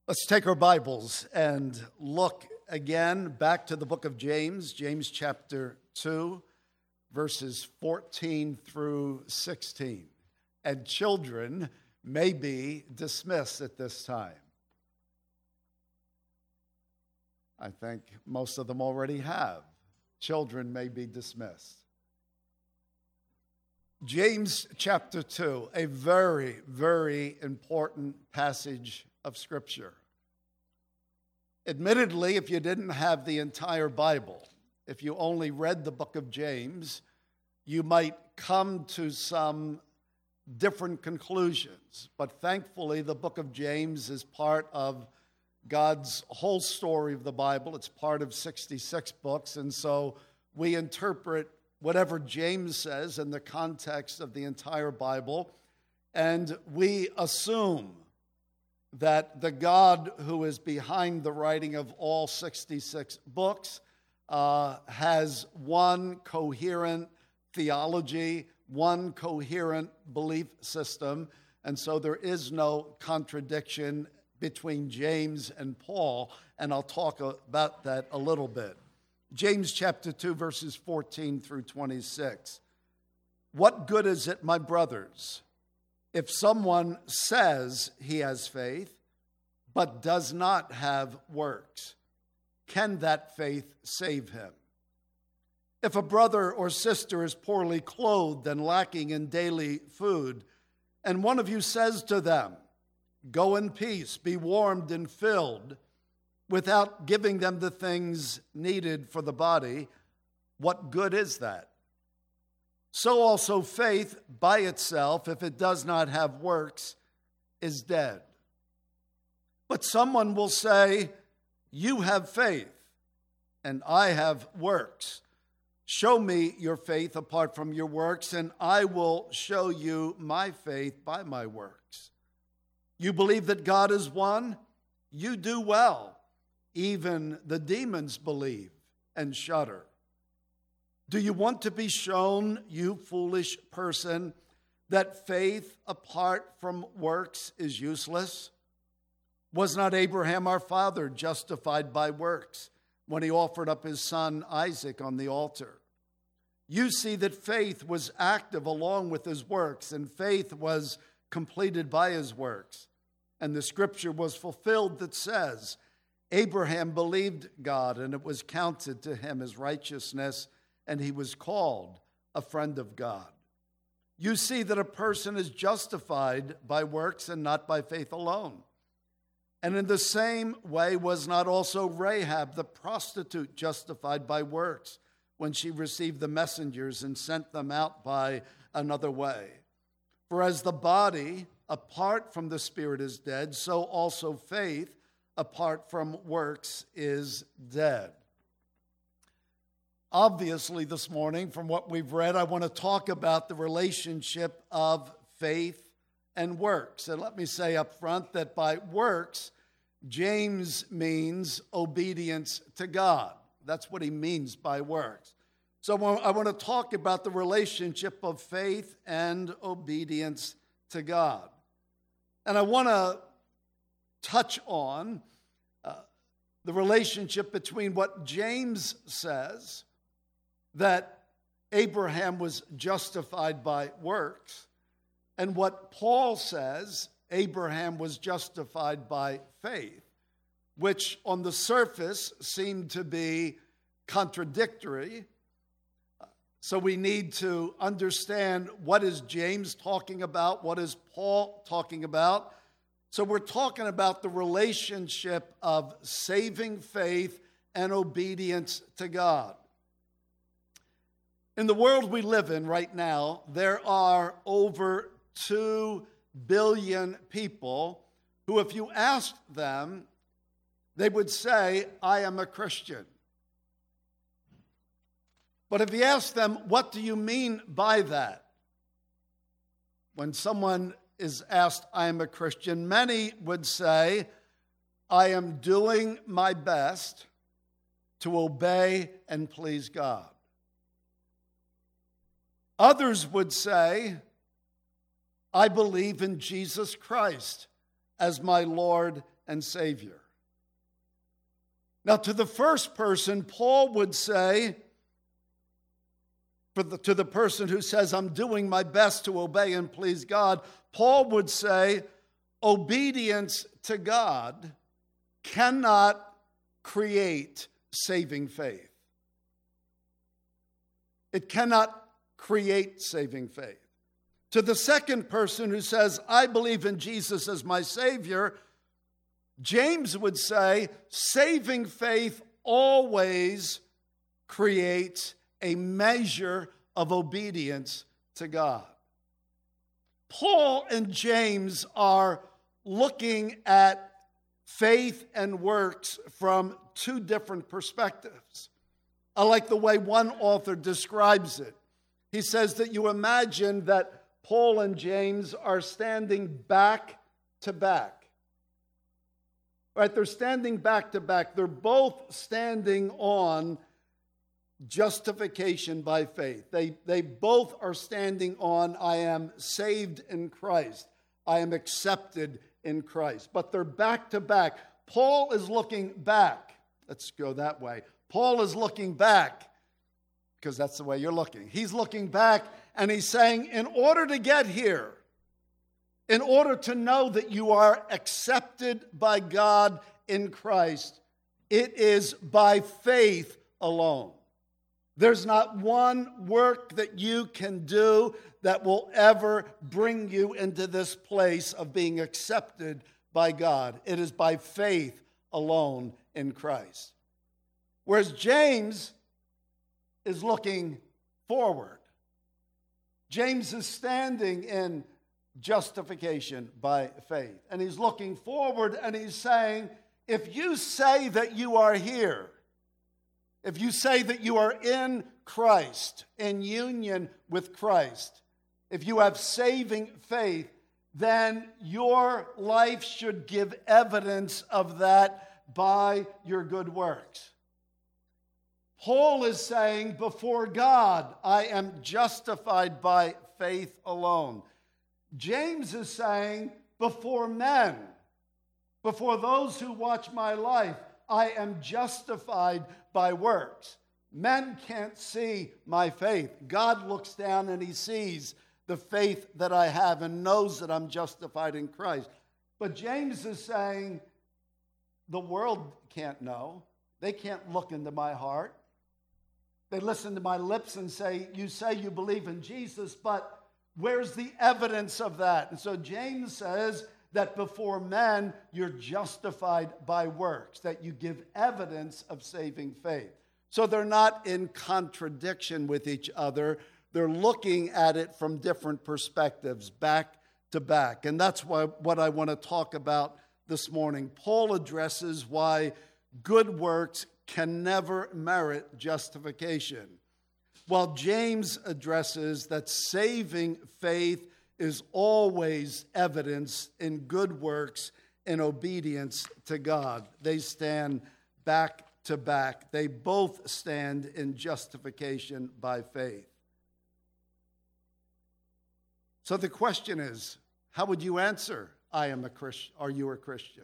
Let's take our Bibles and look again back to the book of James, James chapter 2, verses 14 through 16. And children may be dismissed at this time. I think most of them already have. Children may be dismissed. James chapter 2, a very, very important passage of Scripture. Admittedly, if you didn't have the entire Bible, if you only read the book of James, you might come to some different conclusions. But thankfully, the book of James is part of God's whole story of the Bible. It's part of 66 books, and so we interpret whatever James says in the context of the entire Bible, and we assume that the God who is behind the writing of all 66 books has one coherent theology, one coherent belief system, and so there is no contradiction between James and Paul, and I'll talk about that a little bit. James chapter 2, verses 14 through 26. What good is it, my brothers, if someone says he has faith, but does not have works? Can that faith save him? If a brother or sister is poorly clothed and lacking in daily food, and one of you says to them, "Go in peace, be warmed and filled," without giving them the things needed for the body, what good is that? So also faith by itself, if it does not have works, is dead. But someone will say, "You have faith, and I have works. Show me your faith apart from your works, and I will show you my faith by my works. You believe that God is one? You do well. Even the demons believe and shudder. Do you want to be shown, you foolish person, that faith apart from works is useless? Was not Abraham our father justified by works when he offered up his son Isaac on the altar? You see that faith was active along with his works, and faith was completed by his works. And the scripture was fulfilled that says, Abraham believed God, and it was counted to him as righteousness, and he was called a friend of God. You see that a person is justified by works and not by faith alone. And in the same way was not also Rahab the prostitute justified by works when she received the messengers and sent them out by another way? For as the body apart from the spirit is dead, so also faith apart from works is dead. Obviously, this morning, from what we've read, I want to talk about the relationship of faith and works. And let me say up front that by works, James means obedience to God. That's what he means by works. So I want to talk about the relationship of faith and obedience to God. And I want to touch on the relationship between what James says, that Abraham was justified by works, and what Paul says, Abraham was justified by faith, which on the surface seem to be contradictory. So we need to understand, what is James talking about? What is Paul talking about? So we're talking about the relationship of saving faith and obedience to God. In the world we live in right now, there are over 2 billion people who, if you asked them, they would say, "I am a Christian." But if you ask them, what do you mean by that? When someone is asked, "I am a Christian," many would say, "I am doing my best to obey and please God." Others would say, "I believe in Jesus Christ as my Lord and Savior. Now, to the first person, Paul would say, to the person who says, I'm doing my best to obey and please God, Paul would say, obedience to God cannot create saving faith. It cannot create saving faith. To the second person who says, I believe in Jesus as my Savior, James would say, saving faith always creates a measure of obedience to God. Paul and James are looking at faith and works from two different perspectives. I like the way one author describes it. He says that you imagine that Paul and James are standing back to back. Right? They're standing back to back. They're both standing on justification by faith. They both are standing on, I am saved in Christ. I am accepted in Christ. But they're back to back. Paul is looking back. Let's go that way. Paul is looking back because that's the way you're looking. He's looking back and he's saying, in order to get here, in order to know that you are accepted by God in Christ, it is by faith alone. There's not one work that you can do that will ever bring you into this place of being accepted by God. It is by faith alone in Christ. Whereas James is looking forward. James is standing in justification by faith. And he's looking forward and he's saying, if you say that you are here, if you say that you are in Christ, in union with Christ, if you have saving faith, then your life should give evidence of that by your good works. Paul is saying, before God, I am justified by faith alone. James is saying, before men, before those who watch my life, I am justified by works. Men can't see my faith. God looks down and he sees the faith that I have and knows that I'm justified in Christ. But James is saying, the world can't know. They can't look into my heart. They listen to my lips and say you believe in Jesus, but where's the evidence of that? And so James says that before men, you're justified by works, that you give evidence of saving faith. So they're not in contradiction with each other. They're looking at it from different perspectives, back to back. And that's what I want to talk about this morning. Paul addresses why good works can never merit justification, while James addresses that saving faith is always evidence in good works in obedience to God. They stand back to back. They both stand in justification by faith. So the question is, how would you answer, I am a Christian? Are you a Christian?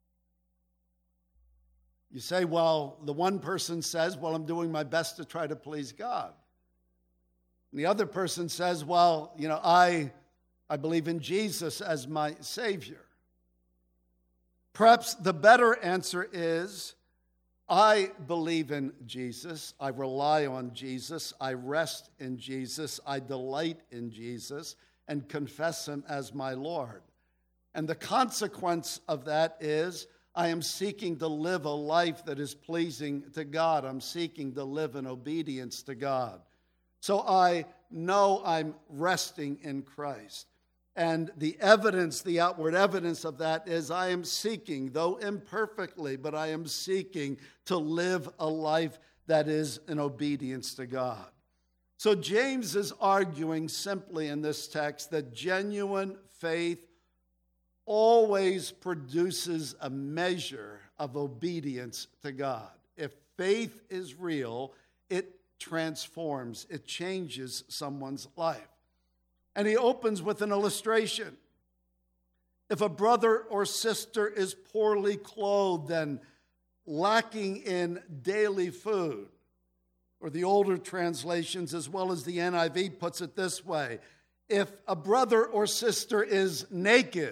You say, well, the one person says, well, I'm doing my best to try to please God. And the other person says, well, I believe in Jesus as my Savior. Perhaps the better answer is, I believe in Jesus. I rely on Jesus. I rest in Jesus. I delight in Jesus and confess him as my Lord. And the consequence of that is, I am seeking to live a life that is pleasing to God. I'm seeking to live in obedience to God. So I know I'm resting in Christ. And the evidence, the outward evidence of that is I am seeking, though imperfectly, but I am seeking to live a life that is in obedience to God. So James is arguing simply in this text that genuine faith always produces a measure of obedience to God. If faith is real, it transforms, it changes someone's life. And he opens with an illustration. If a brother or sister is poorly clothed and lacking in daily food, or the older translations as well as the NIV puts it this way, if a brother or sister is naked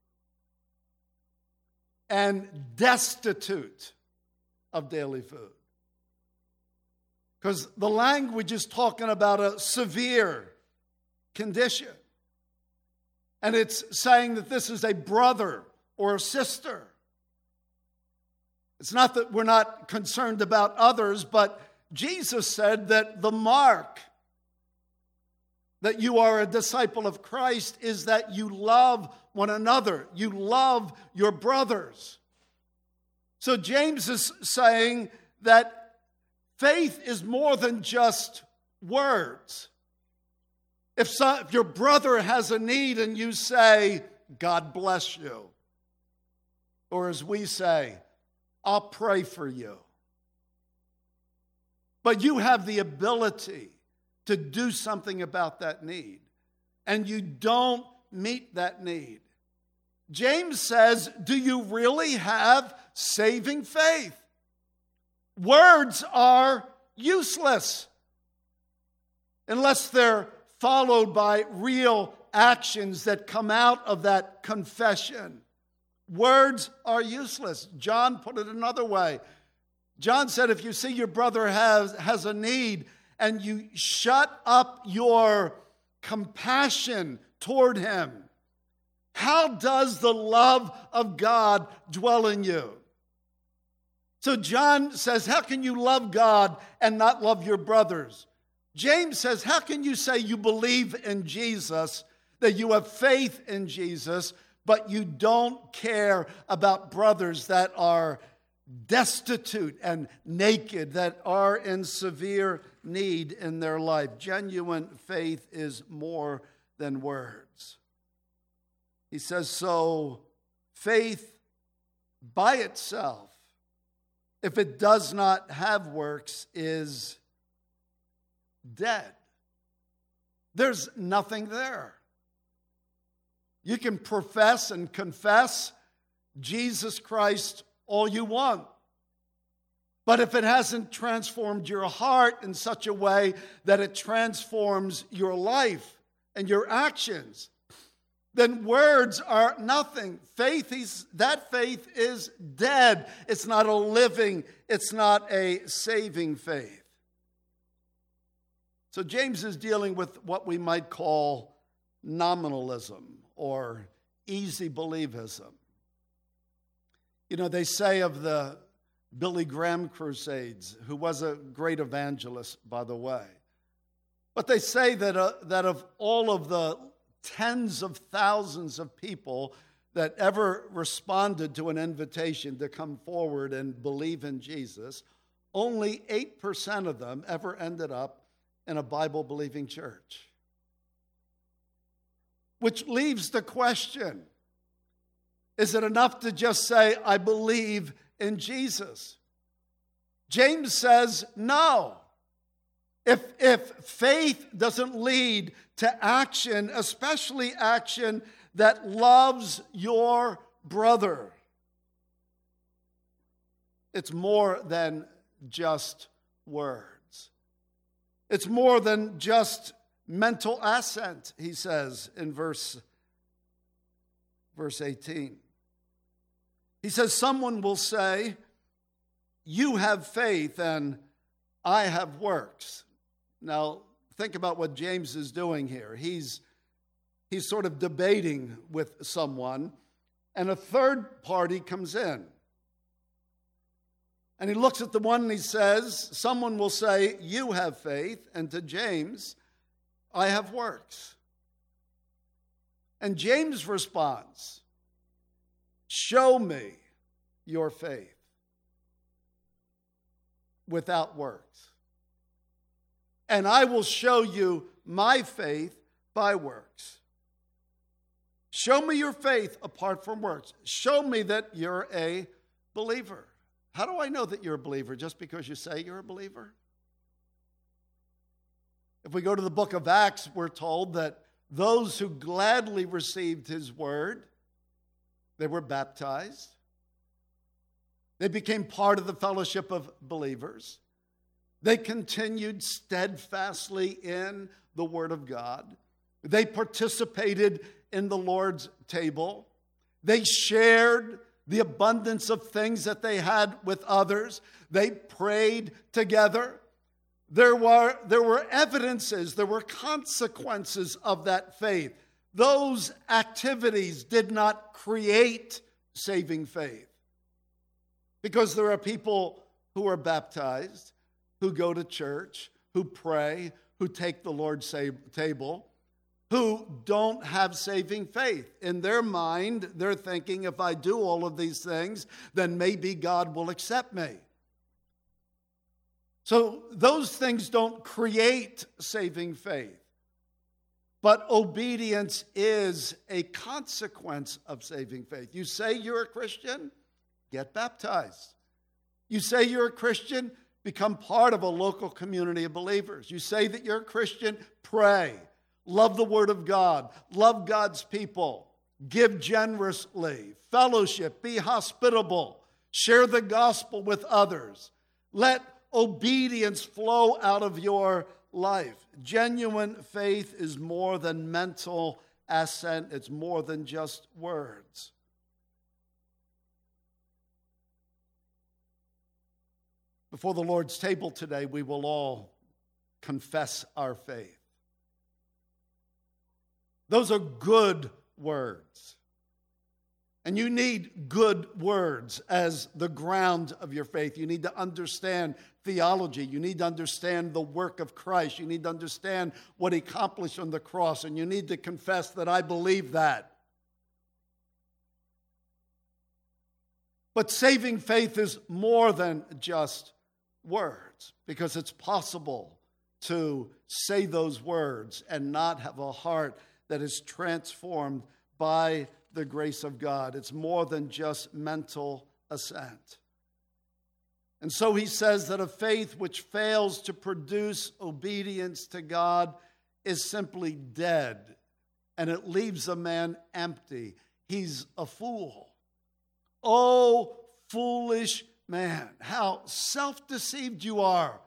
and destitute of daily food. Because the language is talking about a severe condition. And it's saying that this is a brother or a sister. It's not that we're not concerned about others, but Jesus said that the mark that you are a disciple of Christ is that you love one another. You love your brothers. So James is saying that faith is more than just words. If your brother has a need and you say, God bless you, or as we say, I'll pray for you. But you have the ability to do something about that need, and you don't meet that need. James says, do you really have saving faith? Words are useless unless they're followed by real actions that come out of that confession. Words are useless. John put it another way. John said, if you see your brother has a need and you shut up your compassion toward him, how does the love of God dwell in you? So John says, how can you love God and not love your brothers? James says, how can you say you believe in Jesus, that you have faith in Jesus, but you don't care about brothers that are destitute and naked, that are in severe need in their life? Genuine faith is more than words. He says, so faith by itself, if it does not have works, is dead. There's nothing there. You can profess and confess Jesus Christ all you want. But if it hasn't transformed your heart in such a way that it transforms your life and your actions, then words are nothing. Faith is dead. It's not a living, it's not a saving faith. So James is dealing with what we might call nominalism or easy believism. You know, they say of the Billy Graham crusades, who was a great evangelist, by the way, but they say that of all of the tens of thousands of people that ever responded to an invitation to come forward and believe in Jesus, only 8% of them ever ended up in a Bible-believing church. Which leaves the question, is it enough to just say, I believe in Jesus? James says, no. If faith doesn't lead to action, especially action that loves your brother, it's more than just words. It's more than just mental assent, he says in verse 18. He says, someone will say, you have faith and I have works. Now, think about what James is doing here. He's sort of debating with someone, and a third party comes in. And he looks at the one and he says, someone will say, you have faith, and to James, I have works. And James responds, show me your faith without works, and I will show you my faith by works. Show me your faith apart from works. Show me that you're a believer. How do I know that you're a believer? Just because you say you're a believer? If we go to the book of Acts, we're told that those who gladly received his word They were baptized. They became part of the fellowship of believers. They continued steadfastly in the Word of God. They participated in the Lord's table. They shared the abundance of things that they had with others. They prayed together. There were evidences, there were consequences of that faith. Those activities did not create saving faith. Because there are people who are baptized, who go to church, who pray, who take the Lord's table, who don't have saving faith. In their mind, they're thinking, if I do all of these things, then maybe God will accept me. So those things don't create saving faith. But obedience is a consequence of saving faith. You say you're a Christian? Get baptized. You say you're a Christian? Become part of a local community of believers. You say that you're a Christian? Pray. Love the Word of God. Love God's people. Give generously. Fellowship. Be hospitable. Share the gospel with others. Let obedience flow out of your life. Genuine faith is more than mental assent. It's more than just words. Before the Lord's table today, we will all confess our faith. Those are good words. And you need good words as the ground of your faith. You need to understand theology. You need to understand the work of Christ. You need to understand what He accomplished on the cross. And you need to confess that I believe that. But saving faith is more than just words, because it's possible to say those words and not have a heart that is transformed by the grace of God. It's more than just mental assent. And so he says that a faith which fails to produce obedience to God is simply dead, and it leaves a man empty. He's a fool. Oh, foolish man, how self-deceived you are.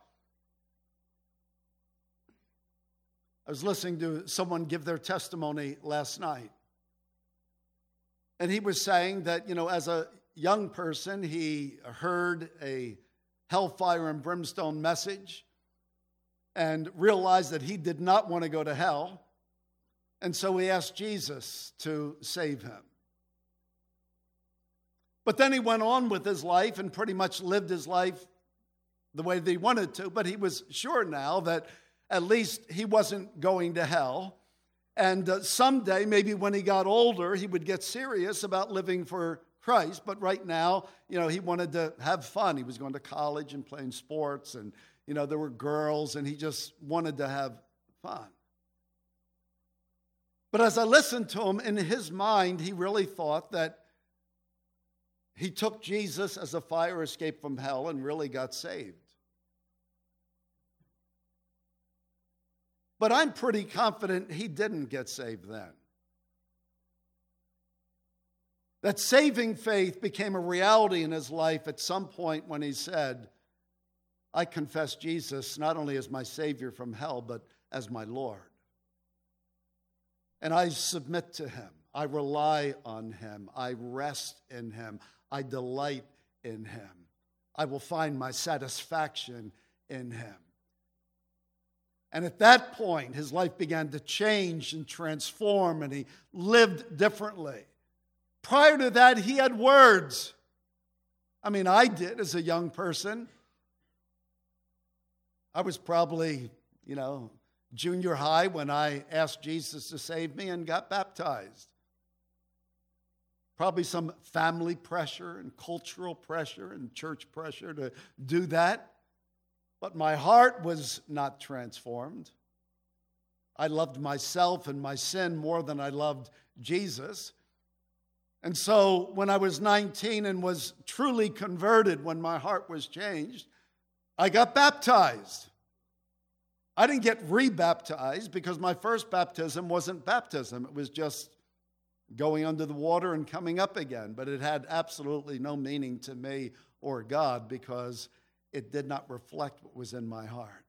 I was listening to someone give their testimony last night. And he was saying that, as a young person, he heard a hellfire and brimstone message and realized that he did not want to go to hell. And so he asked Jesus to save him. But then he went on with his life and pretty much lived his life the way that he wanted to. But he was sure now that at least he wasn't going to hell. And someday, maybe when he got older, he would get serious about living for Christ. But right now, he wanted to have fun. He was going to college and playing sports. And, there were girls. And he just wanted to have fun. But as I listened to him, in his mind, he really thought that he took Jesus as a fire escape from hell and really got saved. But I'm pretty confident he didn't get saved then. That saving faith became a reality in his life at some point when he said, I confess Jesus not only as my Savior from hell, but as my Lord. And I submit to Him. I rely on Him. I rest in Him. I delight in Him. I will find my satisfaction in Him. And at that point, his life began to change and transform, and he lived differently. Prior to that, he had words. I did as a young person. I was probably, junior high when I asked Jesus to save me and got baptized. Probably some family pressure and cultural pressure and church pressure to do that. But my heart was not transformed. I loved myself and my sin more than I loved Jesus. And so when I was 19 and was truly converted, when my heart was changed, I got baptized. I didn't get rebaptized because my first baptism wasn't baptism. It was just going under the water and coming up again. But it had absolutely no meaning to me or God because it did not reflect what was in my heart.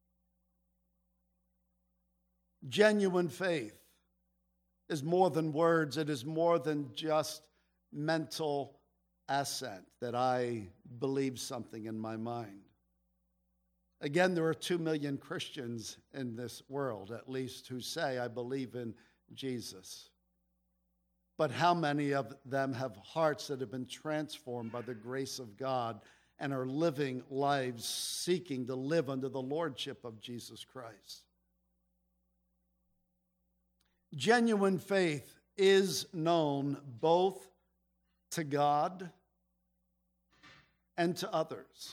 Genuine faith is more than words. It is more than just mental assent that I believe something in my mind. Again, there are 2 million Christians in this world, at least, who say, I believe in Jesus. But how many of them have hearts that have been transformed by the grace of God and are living lives seeking to live under the lordship of Jesus Christ? Genuine faith is known both to God and to others.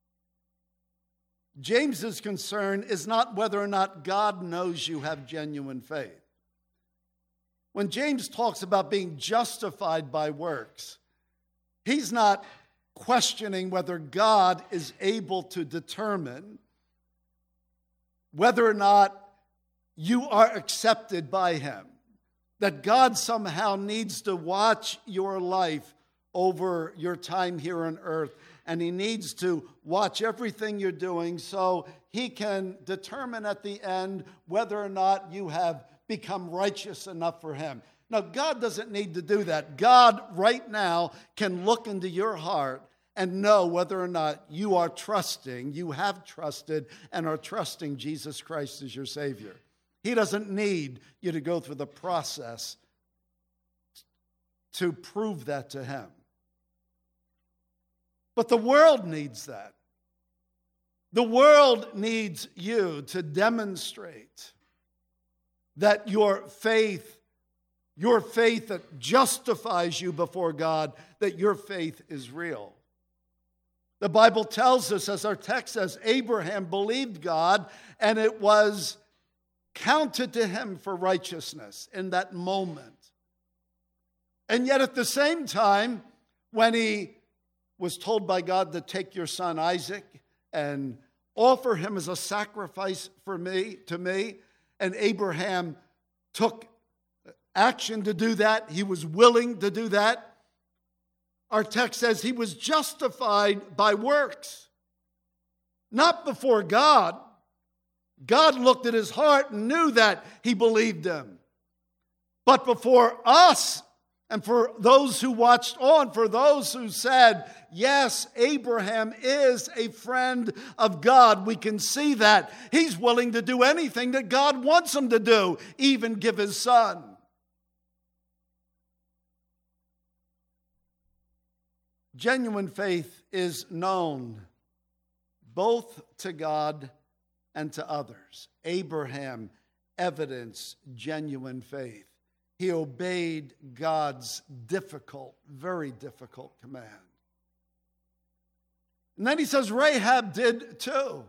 James's concern is not whether or not God knows you have genuine faith. When James talks about being justified by works, he's not questioning whether God is able to determine whether or not you are accepted by him. That God somehow needs to watch your life over your time here on earth, and he needs to watch everything you're doing so he can determine at the end whether or not you have become righteous enough for him. Now, God doesn't need to do that. God right now can look into your heart and know whether or not you are trusting, you have trusted, and are trusting Jesus Christ as your Savior. He doesn't need you to go through the process to prove that to him. But the world needs that. The world needs you to demonstrate that your faith that justifies you before God, that your faith is real. The Bible tells us, as our text says, Abraham believed God, and it was counted to him for righteousness in that moment. And yet at the same time, when he was told by God to take your son Isaac and offer him as a sacrifice to me, and Abraham took action to do that, he was willing to do that. Our text says he was justified by works, not before God. God looked at his heart and knew that he believed him. But before us, and for those who watched on, for those who said, yes, Abraham is a friend of God, we can see that. He's willing to do anything that God wants him to do, even give his son. Genuine faith is known both to God and to others. Abraham evidenced genuine faith. He obeyed God's difficult, very difficult command. And then he says Rahab did too.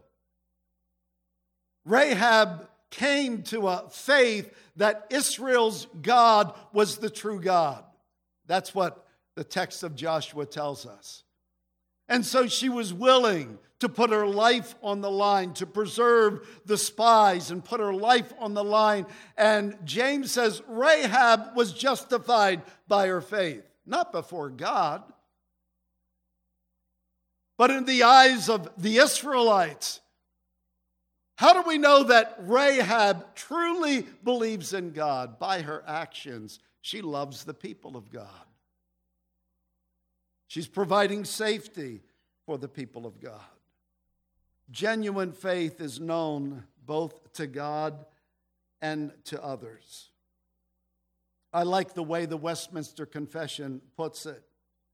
Rahab came to a faith that Israel's God was the true God. That's what the text of Joshua tells us. And so she was willing to put her life on the line, to preserve the spies and put her life on the line. And James says Rahab was justified by her faith, not before God, but in the eyes of the Israelites. How do we know that Rahab truly believes in God? By her actions. She loves the people of God. She's providing safety for the people of God. Genuine faith is known both to God and to others. I like the way the Westminster Confession puts it.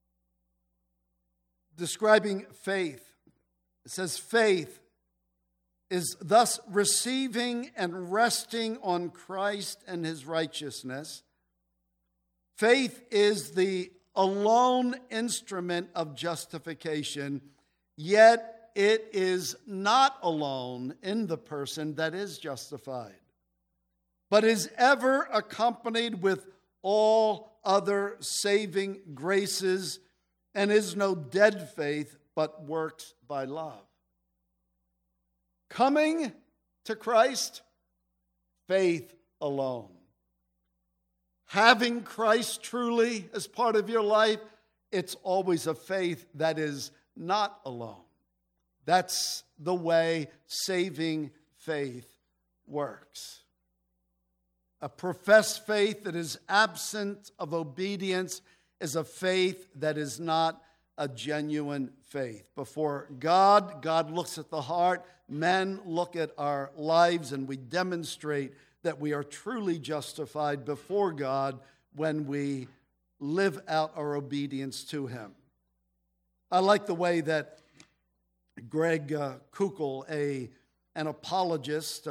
Describing faith, it says, faith is thus receiving and resting on Christ and his righteousness. Faith is the alone instrument of justification, yet it is not alone in the person that is justified, but is ever accompanied with all other saving graces, and is no dead faith, but works by love. Coming to Christ, faith alone. having Christ truly as part of your life, it's always a faith that is not alone. That's the way saving faith works. A professed faith that is absent of obedience is a faith that is not a genuine faith. Before God, God looks at the heart. Men look at our lives, and we demonstrate that we are truly justified before God when we live out our obedience to Him. I like the way that Greg Koukl, an apologist,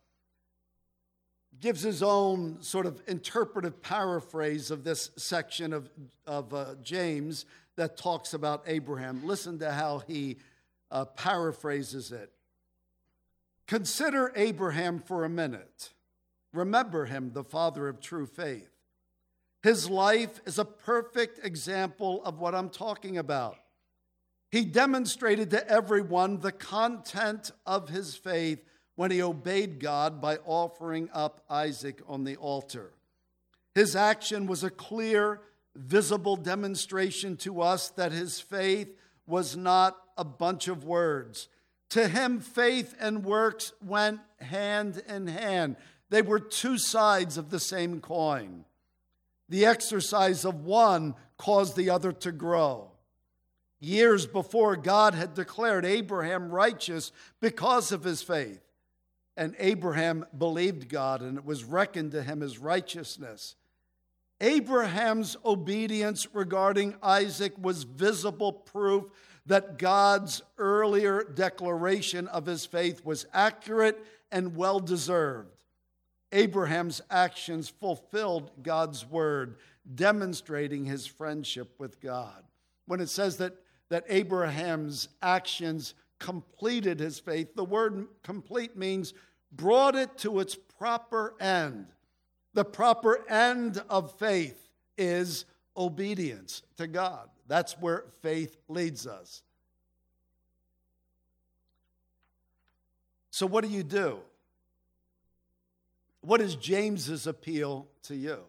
gives his own sort of interpretive paraphrase of this section of James that talks about Abraham. Listen to how he paraphrases it. Consider Abraham for a minute. Remember him, the father of true faith. His life is a perfect example of what I'm talking about. He demonstrated to everyone the content of his faith when he obeyed God by offering up Isaac on the altar. His action was a clear, visible demonstration to us that his faith was not a bunch of words. To him, faith and works went hand in hand. They were two sides of the same coin. The exercise of one caused the other to grow. Years before, God had declared Abraham righteous because of his faith. And Abraham believed God, and it was reckoned to him as righteousness. Abraham's obedience regarding Isaac was visible proof that God's earlier declaration of his faith was accurate and well-deserved. Abraham's actions fulfilled God's word, demonstrating his friendship with God. When it says that Abraham's actions completed his faith, the word complete means brought it to its proper end. The proper end of faith is obedience to God. That's where faith leads us. So what do you do? What is James's appeal to you?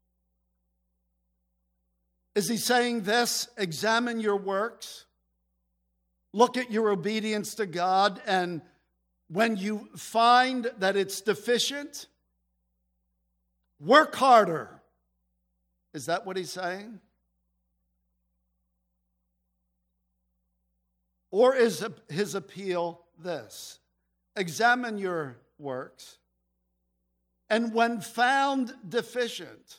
Is he saying this? Examine your works. Look at your obedience to God, and when you find that it's deficient, work harder. Is that what he's saying? Or is his appeal this? Examine your works, and when found deficient,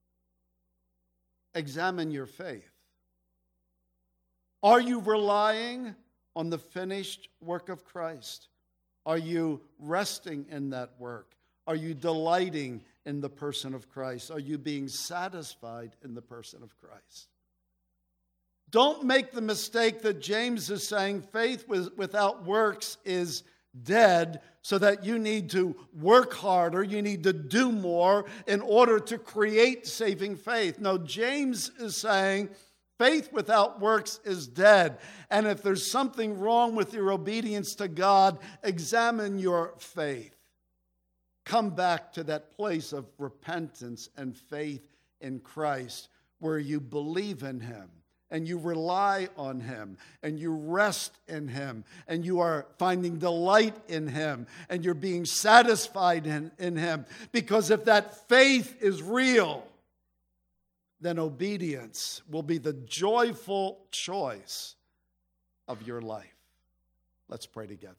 examine your faith. Are you relying on the finished work of Christ? Are you resting in that work? Are you delighting in the person of Christ? Are you being satisfied in the person of Christ? Don't make the mistake that James is saying faith without works is dead, so that you need to work harder, you need to do more in order to create saving faith. No, James is saying faith without works is dead. And if there's something wrong with your obedience to God, examine your faith. Come back to that place of repentance and faith in Christ where you believe in Him and you rely on Him and you rest in Him and you are finding delight in Him and you're being satisfied in Him. Because if that faith is real, then obedience will be the joyful choice of your life. Let's pray together.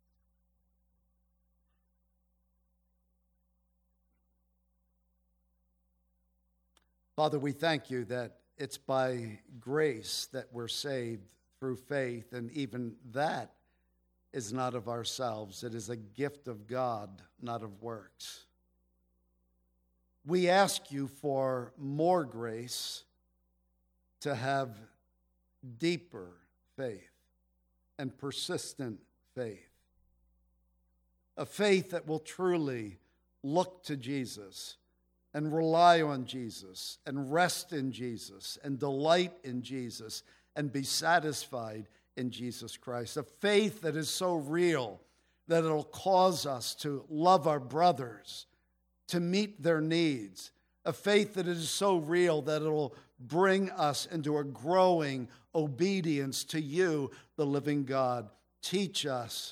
Father, we thank you that it's by grace that we're saved through faith, and even that is not of ourselves. It is a gift of God, not of works. We ask you for more grace to have deeper faith and persistent faith. A faith that will truly look to Jesus and rely on Jesus and rest in Jesus and delight in Jesus and be satisfied in Jesus Christ. A faith that is so real that it'll cause us to love our brothers, to meet their needs. a faith that is so real that it'll bring us into a growing obedience to you, the living God. Teach us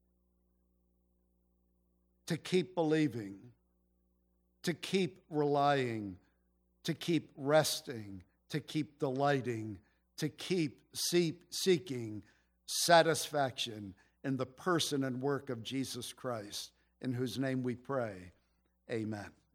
to keep believing, to keep relying, to keep resting, to keep delighting, to keep seeking satisfaction in the person and work of Jesus Christ, in whose name we pray. Amen.